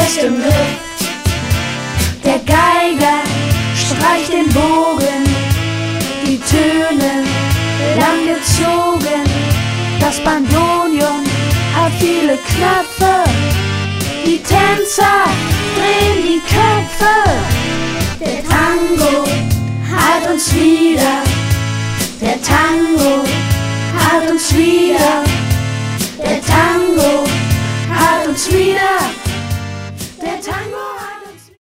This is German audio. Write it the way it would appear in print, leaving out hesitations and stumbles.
fest im Griff. Der Geiger streicht den Bogen, die Töne lang gezogen. Das Bandonium hat viele Knöpfe, die Tänzer drehen die Köpfe. Der Tango hat uns wieder, der Tango